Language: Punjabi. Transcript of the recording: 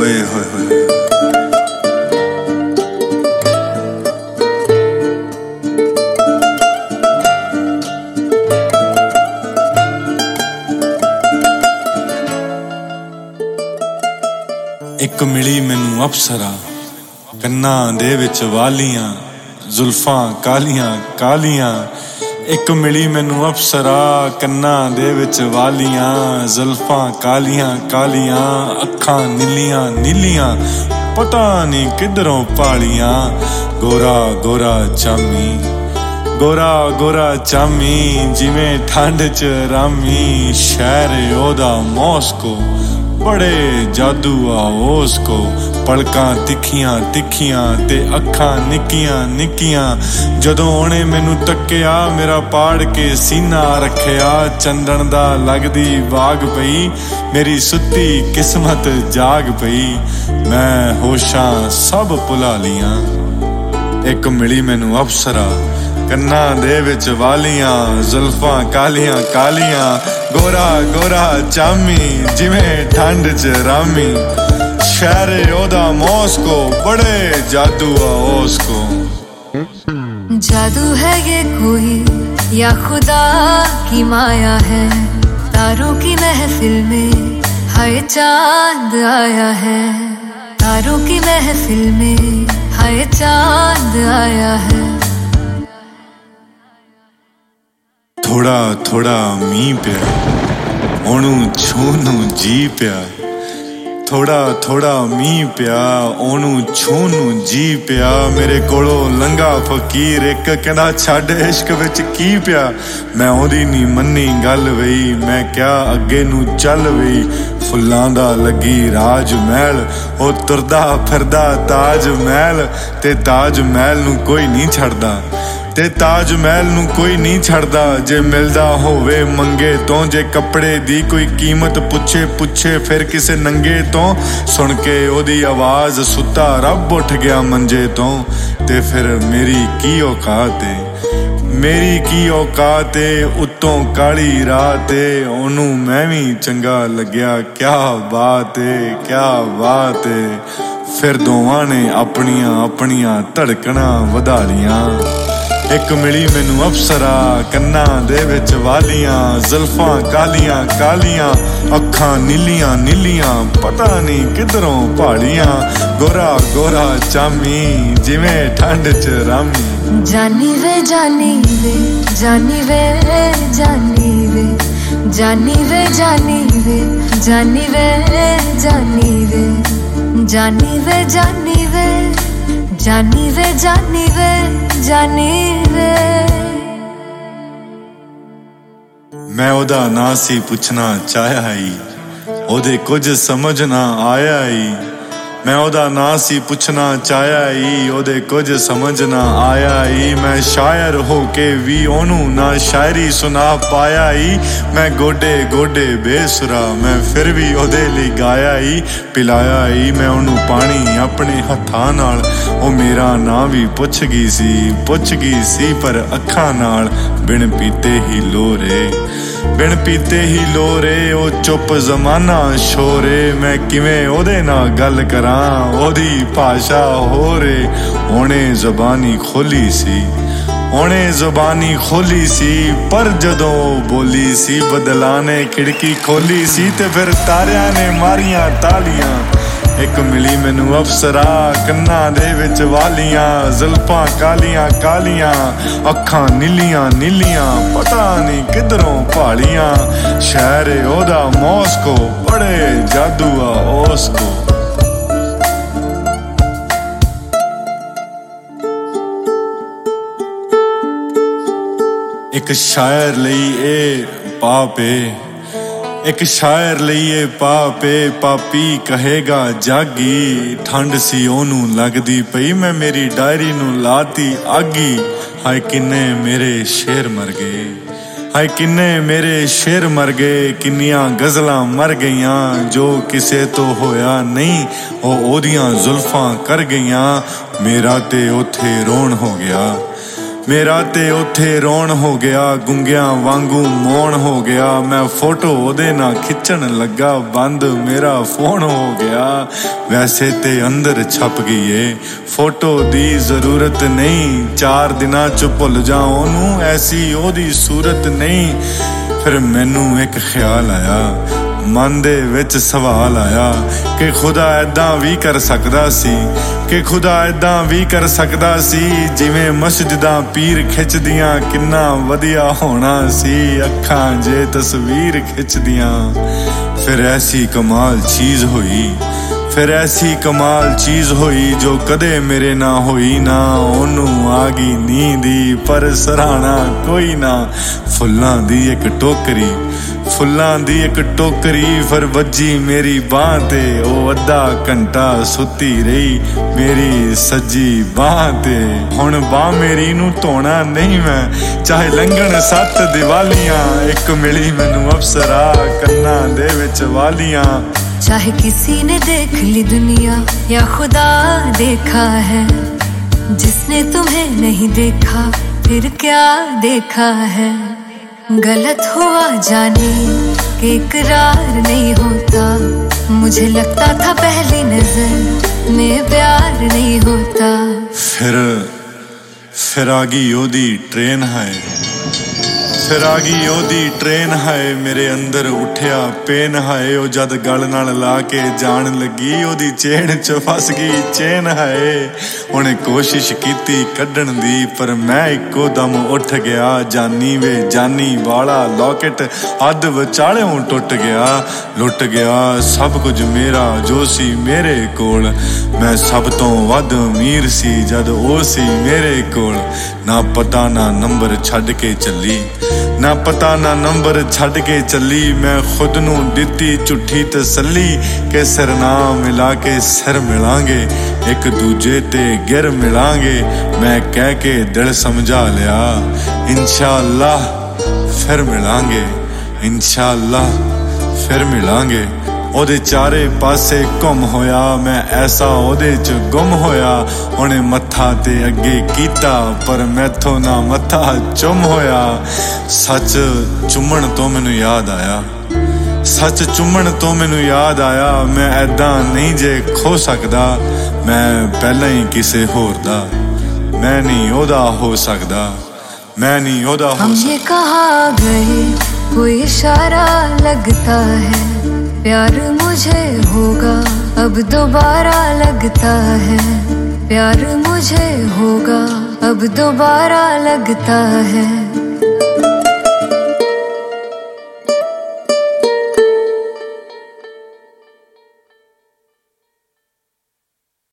ਹੋਏ ਹੋਏ ਹੋਏ। ਇੱਕ ਮਿਲੀ ਮੈਨੂੰ ਅਪਸਰਾ, ਕੰਨਾਂ ਦੇ ਵਿੱਚ ਵਾਲੀਆਂ, ਜ਼ੁਲਫਾਂ ਕਾਲੀਆਂ ਕਾਲੀਆਂ। ਇੱਕ ਮਿਲੀ ਮੈਨੂੰ ਅਪਸਰਾ, ਕੰਨਾਂ ਦੇ ਵਿੱਚ ਵਾਲੀਆਂ, ਜ਼ੁਲਫਾਂ ਕਾਲੀਆਂ ਕਾਲੀਆਂ, ਅੱਖਾਂ ਨੀਲੀਆਂ ਨੀਲੀਆਂ, ਪਤਾ ਨਹੀਂ ਕਿੱਧਰੋਂ ਪਾਲੀਆਂ। ਗੋਰਾ ਗੋਰਾ ਚਾਮੀ, ਗੋਰਾ ਗੋਰਾ ਚਾਮੀ, ਜਿਵੇਂ ਠੰਡ 'ਚ ਰਾਮੀ। ਸ਼ਹਿਰ ਉਹਦਾ ਮੌਸਕੋ, ਬੜੇ ਜਾਦੂ ਆ ਉਸ ਕੋ। ਪਲਕਾਂ ਤਿੱਖੀਆਂ ਤਿੱਖੀਆਂ ਤੇ ਅੱਖਾਂ ਨਿੱਕੀਆਂ ਨਿੱਕੀਆਂ। ਜਦੋਂ ਉਹਨੇ ਮੈਨੂੰ ਤੱਕਿਆ, ਮੇਰਾ ਪਾੜ ਕੇ ਸੀਨਾ ਰੱਖਿਆ। ਚੰਦਨ ਦਾ ਲੱਗਦੀ ਬਾਗ ਪਈ, ਮੇਰੀ ਸੁੱਤੀ ਕਿਸਮਤ ਜਾਗ ਪਈ। ਮੈਂ ਹੋਸ਼ਾਂ ਸਭ ਭੁਲਾ ਲੀਆਂ। ਇੱਕ ਮਿਲੀ ਮੈਨੂੰ ਅਪਸਰਾ, ਕੰਨਾਂ ਦੇ ਵਿੱਚ ਵਾਲੀਆਂ, ਜ਼ੁਲਫਾਂ ਕਾਲੀਆਂ ਕਾਲੀਆਂ। ਗੋਰਾ ਗੋਰਾ ਚਾਮੀ, ਜਿਵੇਂ ਠੰਡ 'ਚ ਰਾਮੀ। ਸ਼ਹਿਰ ਉਹਦਾ ਮੌਸਕੋ, ਬੜੇ ਜਾਦੂ ਆ ਉਸ ਕੋ। जादू है ये कोई या खुदा की माया है, तारों की महफिल में हाय चांद आया है। तारों की महफिल में हाय चांद आया है। ਥੋੜਾ ਥੋੜਾ ਮੀਂਹ ਪਿਆ, ਉਹਨੂੰ ਛੂਹਣ ਨੂੰ ਜੀ ਪਿਆ। ਥੋੜਾ ਥੋੜਾ ਮੀਂਹ ਪਿਆ, ਉਹਨੂੰ ਛੂਹਣ ਨੂੰ ਜੀ ਪਿਆ। ਮੇਰੇ ਕੋਲੋਂ ਲੰਘਾ ਫਕੀਰ ਇੱਕ, ਕਹਿੰਦਾ ਛੱਡ ਇਸ਼ਕ ਵਿੱਚ ਕੀ ਪਿਆ। ਮੈਂ ਉਹਦੀ ਨਹੀਂ ਮੰਨੀ ਗੱਲ ਵਈ, ਮੈਂ ਕਿਹਾ ਅੱਗੇ ਨੂੰ ਚੱਲ ਵਈ। ਫੁੱਲਾਂ ਦਾ ਲੱਗੀ ਰਾਜ ਮਹਿਲ, ਉਹ ਤੁਰਦਾ ਫਿਰਦਾ ਤਾਜ ਮਹਿਲ। ਤੇ ਤਾਜ ਮਹਿਲ ਨੂੰ ਕੋਈ ਨਹੀਂ ਛੱਡਦਾ, ਤੇ ਤਾਜ ਮਹਿਲ ਨੂੰ ਕੋਈ ਨਹੀਂ ਛੱਡਦਾ। ਜੇ ਮਿਲਦਾ ਹੋਵੇ ਮੰਗੇ ਤੋਂ, ਜੇ ਕੱਪੜੇ ਦੀ ਕੋਈ ਕੀਮਤ ਪੁੱਛੇ ਫਿਰ ਕਿਸੇ ਨੰਗੇ ਤੋਂ। ਸੁਣ ਕੇ ਉਹਦੀ ਆਵਾਜ਼ ਸੁੱਤਾ ਰੱਬ ਉੱਠ ਗਿਆ ਮੰਜੇ ਤੋਂ। ਤੇ ਫਿਰ ਮੇਰੀ ਕੀ ਔਕਾਤ ਏ, ਮੇਰੀ ਕੀ ਔਕਾਤ ਏ। ਉੱਤੋਂ ਕਾਲੀ ਰਾਤ ਏ, ਉਹਨੂੰ ਮੈਂ ਵੀ ਚੰਗਾ ਲੱਗਿਆ। ਕਿਆ ਬਾਤ ਏ, ਕਿਆ ਬਾਤ ਏ। ਫਿਰ ਦੋਵਾਂ ਨੇ ਆਪਣੀਆਂ ਆਪਣੀਆਂ ਧੜਕਣਾਂ ਵਧਾ ਲੀਆਂ। ਇੱਕ ਮਿਲੀ ਮੈਨੂੰ ਅਪਸਰਾ, ਕੰਨਾਂ ਦੇ ਵਿੱਚ ਵਾਲੀਆਂ, ਜ਼ੁਲਫਾਂ ਕਾਲੀਆਂ ਕਾਲੀਆਂ, ਅੱਖਾਂ ਨੀਲੀਆਂ ਨੀਲੀਆਂ, ਪਤਾ ਨਹੀਂ ਕਿੱਧਰੋਂ ਭਾਲੀਆਂ। ਗੋਰਾ ਗੋਰਾ ਚਾਮੀ, ਜਿਵੇਂ ਠੰਡ 'ਚ ਰਾਮੀ। जानी वे जानी वे, जानी वे जानी वे, जानी वे जानी वे, जानी वे जानी वे, जानी वे जानी वे, जानी वे जानी वे, जानी वे। ਮੈਂ ਉਹਦਾ ਨਾਂ ਸੀ ਪੁੱਛਣਾ ਚਾਹਿਆ ਈ, ਉਹਦੇ ਕੁਝ ਸਮਝ ਨਾ ਆਇਆ ਈ। ਮੈਂ ਉਹਦਾ ਨਾਂ ਸੀ ਪੁੱਛਣਾ ਚਾਹਿਆ ਈ, ਉਹਦੇ ਕੁਝ ਸਮਝ ਨਾ ਆਇਆ ਈ। ਮੈਂ ਸ਼ਾਇਰ ਹੋ ਕੇ ਵੀ ਉਹਨੂੰ ਨਾ ਸ਼ਾਇਰੀ ਸੁਣਾ ਪਾਇਆ ਈ। ਮੈਂ ਗੋਡੇ ਗੋਡੇ ਬੇਸੁਰਾ, ਮੈਂ ਫਿਰ ਵੀ ਉਹਦੇ ਲਈ ਗਾਇਆ ਈ। ਪਿਲਾਇਆ ਈ ਮੈਂ ਉਹਨੂੰ ਪਾਣੀ ਆਪਣੇ ਹੱਥਾਂ ਨਾਲ। ਉਹ ਮੇਰਾ ਨਾਂ ਵੀ ਪੁੱਛ ਗਈ ਸੀ ਪਰ ਅੱਖਾਂ ਨਾਲ। ਬਿਨ ਪੀਤੇ ਹੀ ਲੋਰੇ, ਬਿਨ ਪੀਤੇ ਹੀ ਲੋਰੇ, ਉਹ ਚੁੱਪ ਜ਼ਮਾਨਾ ਸ਼ੋਰੇ। ਮੈਂ ਕਿਵੇਂ ਉਹਦੇ ਨਾਲ ਗੱਲ ਕਰਾਂ, ਉਹਦੀ ਭਾਸ਼ਾ ਹੋਰੇ। ਉਹਨੇ ਜ਼ਬਾਨੀ ਖੋਲੀ ਸੀ, ਉਹਨੇ ਜ਼ਬਾਨੀ ਖੋਲੀ ਸੀ, ਪਰ ਜਦੋਂ ਬੋਲੀ ਸੀ ਬਦਲਾਂ ਨੇ ਖਿੜਕੀ ਖੋਲੀ ਸੀ। ਤੇ ਫਿਰ ਤਾਰਿਆਂ ਨੇ ਮਾਰੀਆਂ ਤਾਲੀਆਂ। ਇੱਕ ਮਿਲੀ ਮੈਨੂੰ ਅਪਸਰਾ, ਕੰਨਾਂ ਦੇ ਵਿੱਚ ਵਾਲੀਆਂ, ਜ਼ੁਲਫਾਂ ਕਾਲੀਆਂ ਕਾਲੀਆਂ, ਅੱਖਾਂ ਨੀਲੀਆਂ ਨੀਲੀਆਂ, ਪਤਾ ਨਹੀਂ ਕਿੱਧਰੋਂ ਭਾਲੀਆਂ। ਸ਼ਹਿਰ ਉਹਦਾ ਮੌਸਕੋ, ਬੜੇ ਜਾਦੂ ਆ ਉਸ ਕੋ। ਇੱਕ ਸ਼ਾਇਰ ਲਈ ਇਹ ਪਾਪ ਏ, ਇੱਕ ਸ਼ਾਇਰ ਲਈ ਇਹ ਪਾਪ ਏ। ਪਾਪੀ ਕਹੇਗਾ ਜਾਗੀ, ਠੰਡ ਸੀ ਉਹਨੂੰ ਲੱਗਦੀ ਪਈ। ਮੈਂ ਮੇਰੀ ਡਾਇਰੀ ਨੂੰ ਲਾਤੀ ਆਗੀ। ਹਾਏ ਕਿੰਨੇ ਮੇਰੇ ਸ਼ੇਰ ਮਰ ਗਏ, ਹਾਏ ਕਿੰਨੇ ਮੇਰੇ ਸ਼ੇਰ ਮਰ ਗਏ। ਕਿੰਨੀਆਂ ਗਜ਼ਲਾਂ ਮਰ ਗਈਆਂ, ਜੋ ਕਿਸੇ ਤੋਂ ਹੋਇਆ ਨਹੀਂ ਉਹਦੀਆਂ ਜ਼ੁਲਫਾਂ ਕਰ ਗਈਆਂ। ਮੇਰਾ ਤੇ ਉੱਥੇ ਰੋਣ ਹੋ ਗਿਆ, ਮੇਰਾ ਤੇ ਉੱਥੇ ਰੋਣ ਹੋ ਗਿਆ, ਗੁੰਗਿਆਂ ਵਾਂਗੂ ਮੌਣ ਹੋ ਗਿਆ। ਮੈਂ ਫੋਟੋ ਉਹਦੇ ਨਾਲ ਖਿੱਚਣ ਲੱਗਾ, ਬੰਦ ਮੇਰਾ ਫੋਨ ਹੋ ਗਿਆ। ਵੈਸੇ ਤੇ ਅੰਦਰ ਛਪ ਗਈ ਏ, ਫੋਟੋ ਦੀ ਜ਼ਰੂਰਤ ਨਹੀਂ। 4 ਦਿਨਾਂ ਚ ਭੁੱਲ ਜਾ ਉਹਨੂੰ, ਐਸੀ ਉਹਦੀ ਸੂਰਤ ਨਹੀਂ। ਫਿਰ ਮੈਨੂੰ ਇੱਕ ਖਿਆਲ ਆਇਆ, ਮਨ ਦੇ ਵਿੱਚ ਸਵਾਲ ਆਇਆ ਕਿ ਖੁਦਾ ਐਦਾਂ ਵੀ ਕਰ ਸਕਦਾ ਸੀ, ਕਿ ਖੁਦਾ ਐਦਾਂ ਵੀ ਕਰ ਸਕਦਾ ਸੀ। ਜਿਵੇਂ ਮਸਜਿਦਾਂ ਪੀਰ ਖਿੱਚਦੀਆਂ, ਕਿੰਨਾ ਵਧੀਆ ਹੋਣਾ ਸੀ ਅੱਖਾਂ ਜੇ ਤਸਵੀਰ ਖਿੱਚਦੀਆਂ। ਫਿਰ ਐਸੀ ਕਮਾਲ ਚੀਜ਼ ਹੋਈ, ਫਿਰ ਐਸੀ ਕਮਾਲ ਚੀਜ਼ ਹੋਈ ਜੋ ਕਦੇ ਮੇਰੇ ਨਾਲ ਹੋਈ ਨਾ। ਉਹਨੂੰ ਆ ਗਈ ਨੀਂਦੀ ਪਰ ਸਰਾਣਾ ਕੋਈ ਨਾ। ਫੁੱਲਾਂ ਦੀ ਇੱਕ ਟੋਕਰੀ, ਫੁੱਲਾਂ ਦੀ ਇੱਕ ਟੋਕਰੀ ਫਿਰ ਵੱਜੀ ਮੇਰੀ ਬਾਂਹ ਤੇ। ਉਹ ਅੱਧਾ ਘੰਟਾ ਸੁੱਤੀ ਰਹੀ ਮੇਰੀ ਸੱਜੀ ਬਾਂਹ ਤੇ। ਹੁਣ ਬਾਂਹ ਮੇਰੀ ਨੂੰ ਧੋਣਾ ਨਹੀਂ ਮੈਂ, ਚਾਹੇ ਲੰਘਣ 7 ਦੀਵਾਲੀਆਂ। ਇੱਕ ਮਿਲੀ ਮੈਨੂੰ ਅਪਸਰਾ ਕੰਨਾਂ ਦੇ ਵਿੱਚ ਵਾਲੀਆਂ। चाहे किसी ने देख ली दुनिया या खुदा देखा है, जिसने तुम्हें नहीं देखा फिर क्या देखा है। गलत हुआ जाने कि इकरार नहीं होता, मुझे लगता था पहली नजर में प्यार नहीं होता। फिर आ गई ओदी ट्रेन है, फिर आ गई ओदी ट्रेन है। मेरे अंदर उठिया पेन है। ओ जद गल नाल ला के जान लगी, ओदी चेन च फस गई चेन है। उन्हें कोशिश कीती कड्डण दी पर मैं इक्को दम उठ गया। जानी वे जानी वाला लॉकेट अध विचालियों टुट गया। लुट गया सब कुछ मेरा जो सी मेरे कोल। मैं सब तो वध अमीर सी जद ओ सी मेरे कोल। ना पता ना नंबर छड्ड के चली, ना पता ना नंबर छड्ड के चली। मैं खुद नू दिती झूठी तसल्ली के सिर ना मिला के सिर मिलांगे, एक दूजे ते गिर मिलांगे। मैं कह के दिल समझा लिया, इंशाअल्लाह फिर मिलांगे, इंशाअल्लाह फिर मिलांगे। ਉਹਦੇ ਚਾਰੇ ਪਾਸੇ ਘੁੰਮ ਹੋਇਆ ਮੈਂ, ਐਸਾ ਉਹਦੇ ਚ ਗੁੰਮ ਹੋਇਆ। ਉਹਨੇ ਮੱਥਾ ਤੇ ਅੱਗੇ ਕੀਤਾ ਪਰ ਮੈਥੋਂ ਨਾ ਮੱਥਾ ਚੁੰਮ ਹੋਇਆ। ਸੱਚ ਚੁੰਮਣ ਤੋਂ ਮੈਨੂੰ ਯਾਦ ਆਇਆ, ਸੱਚ ਚੁੰਮਣ ਤੋਂ ਮੈਨੂੰ ਯਾਦ ਆਇਆ। ਮੈਂ ਐਦਾਂ ਨਹੀਂ ਜੇ ਖੋ ਸਕਦਾ, ਮੈਂ ਪਹਿਲਾਂ ਹੀ ਕਿਸੇ ਹੋਰ ਦਾ। ਮੈਂ ਨਹੀਂ ਉਹਦਾ ਹੋ ਸਕਦਾ, मैं नहीं होदा हो सकता। हम ये कहाँ गए, कोई इशारा लगता है। प्यार मुझे होगा अब दोबारा लगता है, प्यार मुझे होगा अब दोबारा लगता है।